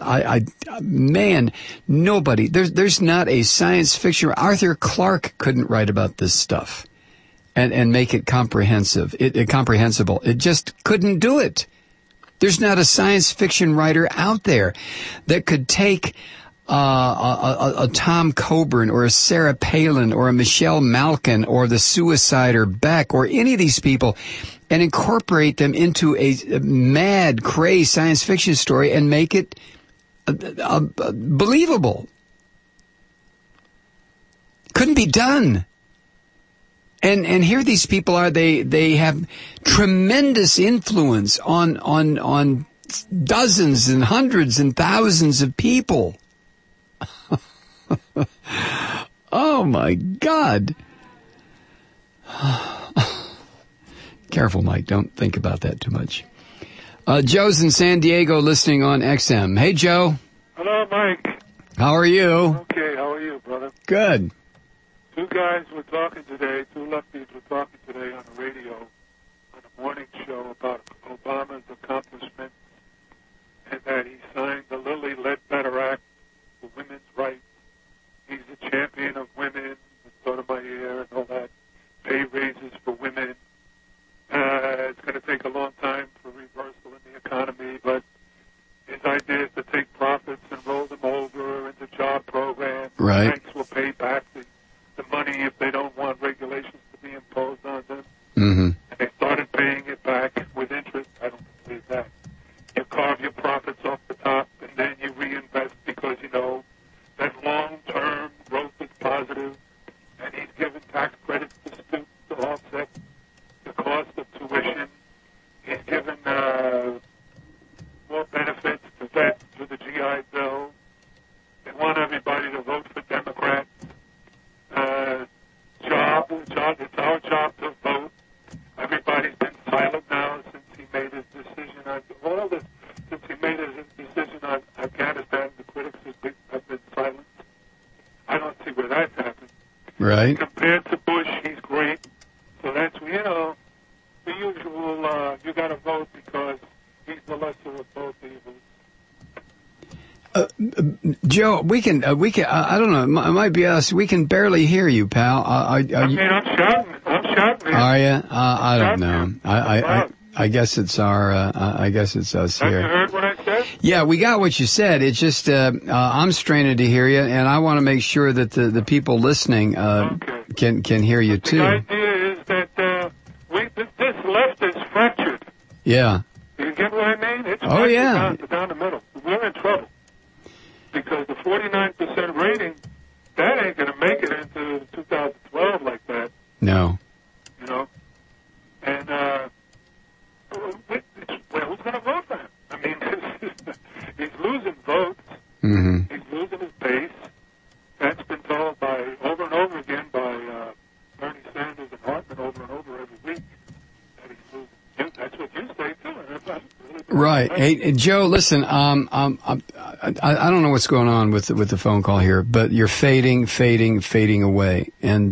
nobody, there's not a science fiction. Arthur Clarke couldn't write about this stuff and make it comprehensible. It just couldn't do it. There's not a science fiction writer out there that could take a Tom Coburn or a Sarah Palin or a Michelle Malkin or the Suicider Beck or any of these people and incorporate them into a mad, crazy science fiction story and make it believable. Couldn't be done. And here these people are, they have tremendous influence on dozens and hundreds and thousands of people. Oh my God. Careful, Mike. Don't think about that too much. Joe's in San Diego listening on XM. Hey, Joe. Hello, Mike. How are you? Okay, how are you, brother? Good. Two guys were talking today, two lefties were talking today on the radio, on the morning show about Obama's accomplishments and that he signed the Lilly Ledbetter Act for women's rights. He's the champion of women, the Sotomayor and all that, pay raises for women. It's going to take a long time for reversal in the economy, but his idea is to take profits and roll them over into job programs. Right. Banks will pay back the and he's given tax credits to students to offset the cost of tuition. He's given more benefits to vets through the GI Bill. They want everybody to vote for Democrats. It's our job to vote. Everybody's been silent now since he made his decision on since he made his decision on Afghanistan. The critics have been silent. I don't see where that's happened. Right. Compared to Bush, he's great. So that's, the usual, you got to vote because he's the lesser of both evils. Joe, we can. I don't know. It might be us. We can barely hear you, pal. I'm shouting. Are you? I don't know. I guess it's our. I guess it's us Have here. you heard what I said? Yeah, we got what you said. It's just I'm straining to hear you, and I want to make sure that the people listening can hear you too. The idea is that this left is fractured. Yeah. You get what I mean? It's fractured down the middle. We're in trouble because the 49% rating, that ain't going to make it into 2012 like that. No. And who's going to vote for him? I mean, he's losing votes. Mm-hmm. He's losing his base. That's been told over and over again by Bernie Sanders and Hartman over and over every week. That he's losing. That's what you say too. Right. Hey, Joe, listen. I don't know what's going on with the phone call here, but you're fading away, and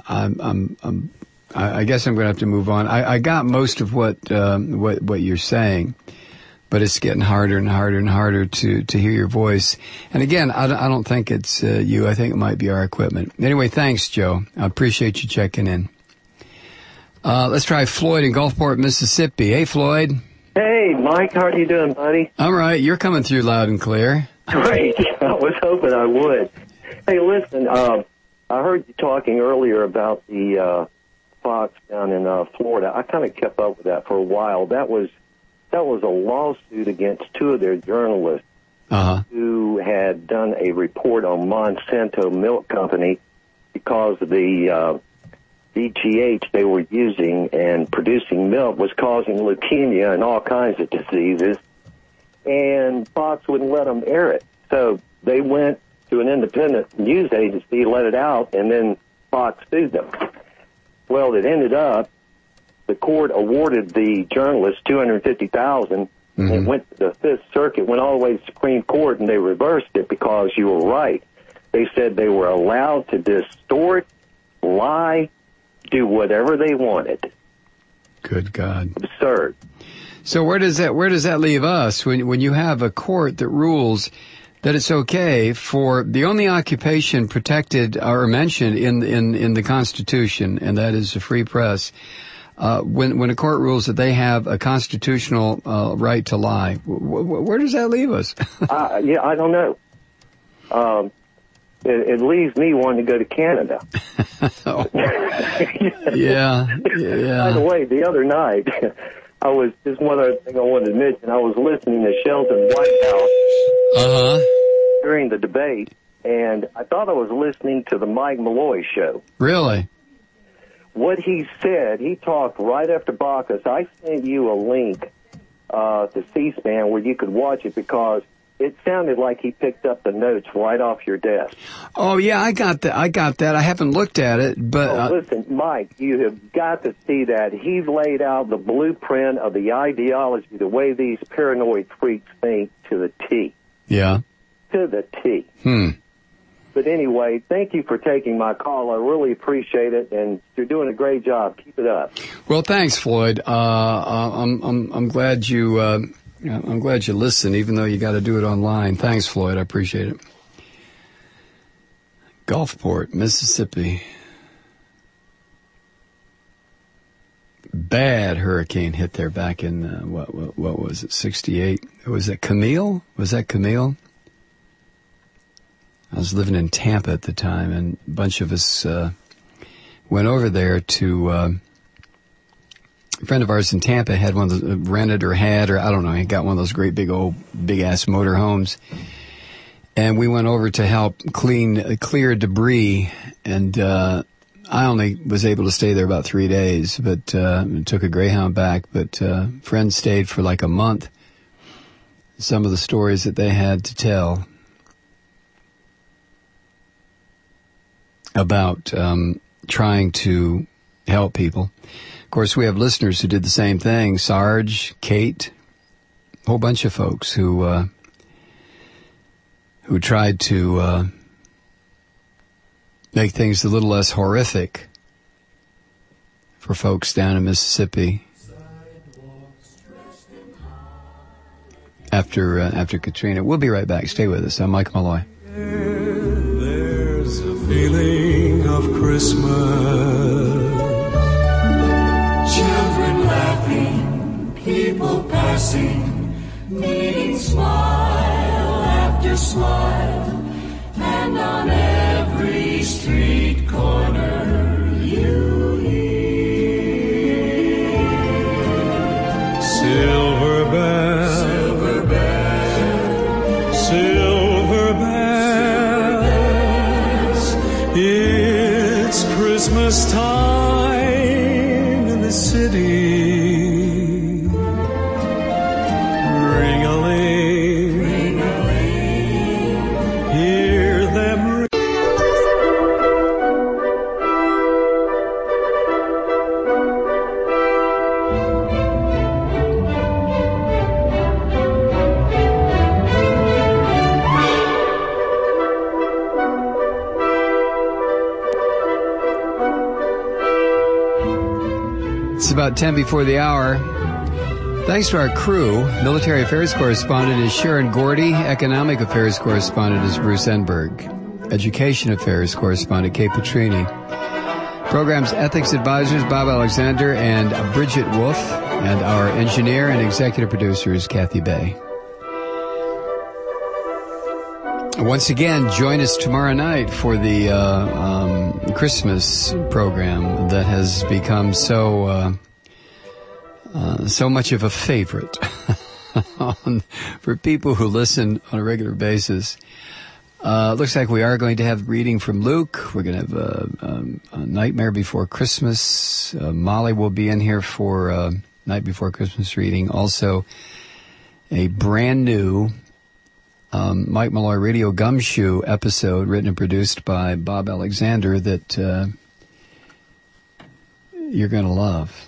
I guess I'm going to have to move on. I got most of what you're saying, but it's getting harder and harder and harder to hear your voice. And again, I don't think it's you. I think it might be our equipment. Anyway, thanks, Joe. I appreciate you checking in. Let's try Floyd in Gulfport, Mississippi. Hey, Floyd. Hey, Mike. How are you doing, buddy? All right. You're coming through loud and clear. Great. I was hoping I would. Hey, listen, I heard you talking earlier about the Fox down in Florida. I kind of kept up with that for a while. That was a lawsuit against two of their journalists who had done a report on Monsanto Milk Company because of the DGH they were using and producing milk was causing leukemia and all kinds of diseases. And Fox wouldn't let them air it. So they went to an independent news agency, let it out, and then Fox sued them. Well, it ended up, the court awarded the journalists $250,000, and it went to the Fifth Circuit, went all the way to the Supreme Court, and they reversed it because you were right. They said they were allowed to distort, lie, do whatever they wanted. Good God. Absurd. So where does that leave us when you have a court that rules that it's okay for the only occupation protected or mentioned in the Constitution, and that is the free press, when a court rules that they have a constitutional right to lie, where does that leave us? Yeah, I don't know. It leaves me wanting to go to Canada. Yeah. By the way, the other night, just one other thing I wanted to mention, I was listening to Shelton Whitehouse during the debate, and I thought I was listening to the Mike Malloy show. Really? What he said, he talked right after Baucus. I sent you a link to C-SPAN where you could watch it because it sounded like he picked up the notes right off your desk. Oh, yeah, I got that. I haven't looked at it, but... listen, Mike, you have got to see that. He's laid out the blueprint of the ideology, the way these paranoid freaks think to the T. Yeah. To the T. But anyway, thank you for taking my call. I really appreciate it, and you're doing a great job. Keep it up. Well, thanks, Floyd. I'm glad you... I'm glad you listen, even though you got to do it online. Thanks, Floyd. I appreciate it. Gulfport, Mississippi. Bad hurricane hit there back in, what was it, 68? Was it Camille? Was that Camille? I was living in Tampa at the time, and a bunch of us went over there to... a friend of ours in Tampa had one of those, rented or had, or I don't know, he got one of those great big ass motor homes. And we went over to help clear debris. And I only was able to stay there about 3 days, but took a Greyhound back. But friends stayed for like a month. Some of the stories that they had to tell about trying to help people. Of course, we have listeners who did the same thing. Sarge, Kate, a whole bunch of folks who tried to make things a little less horrific for folks down in Mississippi after Katrina. We'll be right back. Stay with us. I'm Mike Malloy. There's a feeling of Christmas. Children laughing, people passing, meeting smile after smile, and on every street corner you hear Silver bells, silver bells, silver bells. It's Christmas time in the city. Ring-a-ling, ring-a-ling. hear them ring. It's about 10 before the hour. Thanks to our crew. Military Affairs Correspondent is Sharon Gordy. Economic Affairs Correspondent is Bruce Enberg. Education Affairs Correspondent Kate Petrini. Program's Ethics Advisors Bob Alexander and Bridget Wolf. And our engineer and executive producer is Kathy Bay. Once again, join us tomorrow night for the Christmas program that has become so much of a favorite for people who listen on a regular basis. Looks like we are going to have reading from Luke. We're going to have a Nightmare Before Christmas. Molly will be in here for Night Before Christmas reading. Also, a brand new Mike Malloy Radio Gumshoe episode written and produced by Bob Alexander that you're going to love.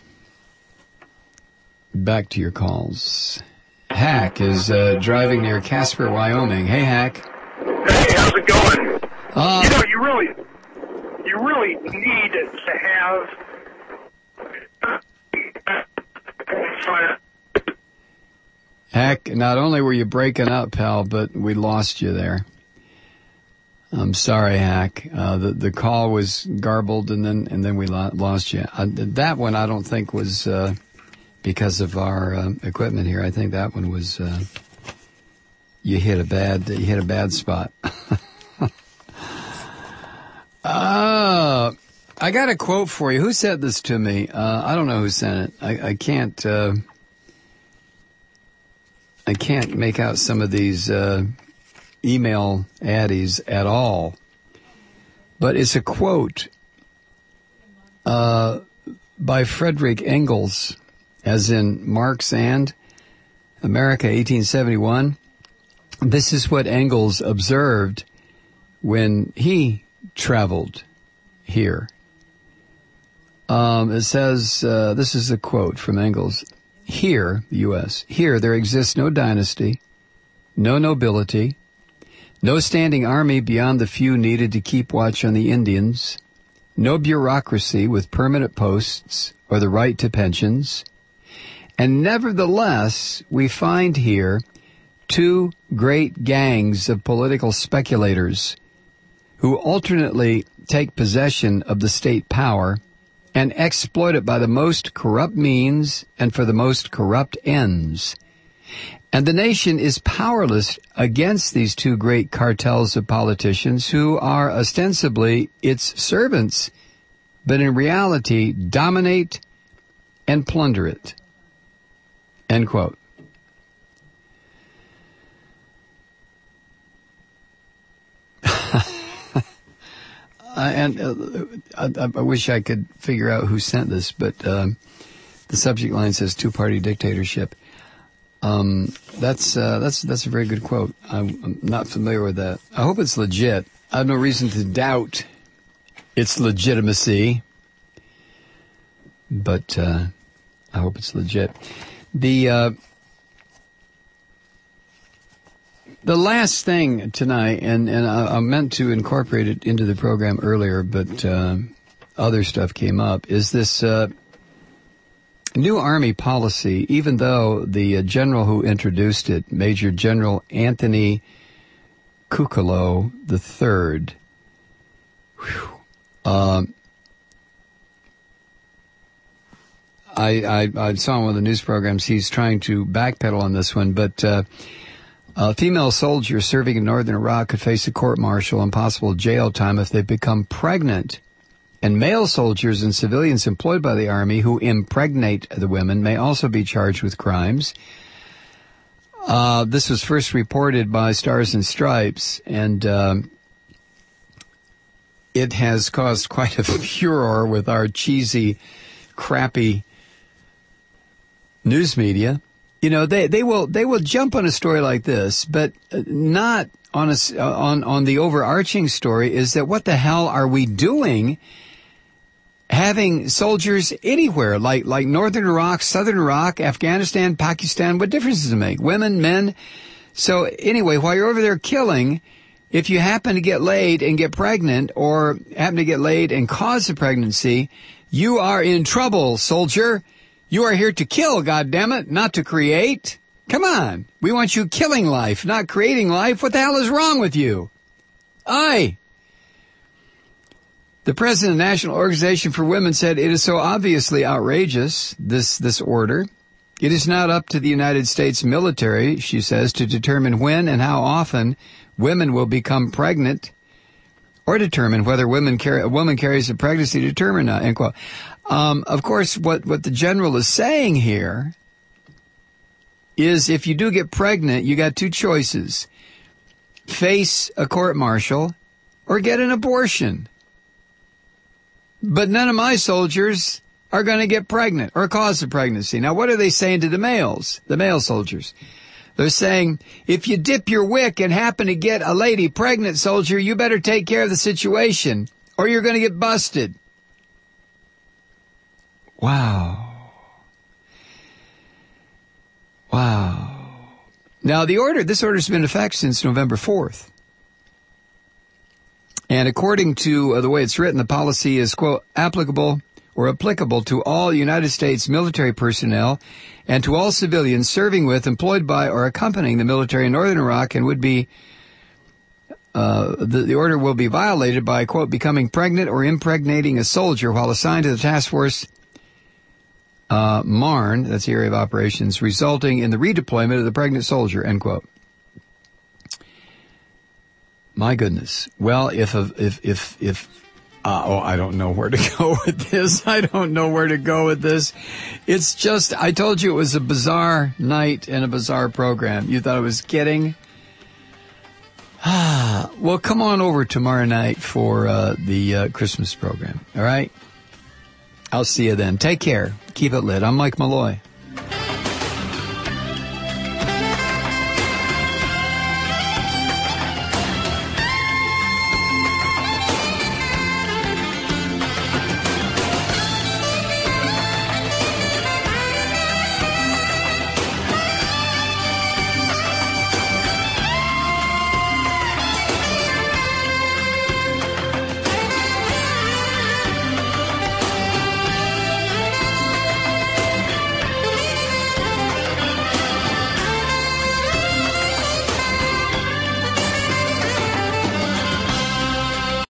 Back to your calls. Hack is driving near Casper, Wyoming. Hey, Hack. Hey, how's it going? You really need to have. Hack, not only were you breaking up, pal, but we lost you there. I'm sorry, Hack. The call was garbled, and then we lost you. That one I don't think was because of our equipment here. I think that one was you hit a bad spot. I got a quote for you. Who sent this to me? I don't know who sent it. I can't make out some of these email addies at all. But it's a quote by Frederick Engels, as in Marx and America, 1871. This is what Engels observed when he traveled here. It says, this is a quote from Engels. Here, the U.S., here there exists no dynasty, no nobility, no standing army beyond the few needed to keep watch on the Indians, no bureaucracy with permanent posts or the right to pensions, and nevertheless we find here two great gangs of political speculators who alternately take possession of the state power and exploit it by the most corrupt means and for the most corrupt ends. And the nation is powerless against these two great cartels of politicians who are ostensibly its servants, but in reality dominate and plunder it. End quote. I wish I could figure out who sent this, but the subject line says two-party dictatorship. That's a very good quote. I'm not familiar with that. I hope it's legit. I have no reason to doubt its legitimacy, but I hope it's legit. The last thing tonight, and I meant to incorporate it into the program earlier, but other stuff came up, is this new Army policy, even though the general who introduced it, Major General Anthony Cucolo III, I saw on one of the news programs, he's trying to backpedal on this one, but female soldiers serving in northern Iraq could face a court-martial and possible jail time if they become pregnant. And male soldiers and civilians employed by the Army who impregnate the women may also be charged with crimes. This was first reported by Stars and Stripes, and it has caused quite a furor with our cheesy, crappy news media. You know, they will jump on a story like this, but not on the overarching story is that what the hell are we doing having soldiers anywhere, like northern Iraq, southern Iraq, Afghanistan, Pakistan? What difference does it make? Women, men? So anyway, while you're over there killing, if you happen to get laid and get pregnant, or happen to get laid and cause a pregnancy, you are in trouble, soldier. You are here to kill, goddammit, not to create. Come on. We want you killing life, not creating life. What the hell is wrong with you? Aye. The president of the National Organization for Women said it is so obviously outrageous, this order. It is not up to the United States military, she says, to determine when and how often women will become pregnant, or determine whether a woman carries a pregnancy to term or not, end quote. Of course, what the general is saying here is if you do get pregnant, you got two choices. Face a court-martial or get an abortion. But none of my soldiers are going to get pregnant or cause a pregnancy. Now, what are they saying to the male soldiers? They're saying, if you dip your wick and happen to get a lady pregnant, soldier, you better take care of the situation or you're going to get busted. Wow. Now, this order's been in effect since November 4th. And according to the way it's written, the policy is, quote, applicable to all United States military personnel and to all civilians serving with, employed by, or accompanying the military in northern Iraq, and would be, the order will be violated by, quote, becoming pregnant or impregnating a soldier while assigned to the task force MARN, that's the area of operations, resulting in the redeployment of the pregnant soldier, end quote. My goodness. Well, I don't know where to go with this. It's just, I told you it was a bizarre night and a bizarre program. You thought I was kidding? Well, come on over tomorrow night for the Christmas program, all right? I'll see you then. Take care. Keep it lit. I'm Mike Malloy.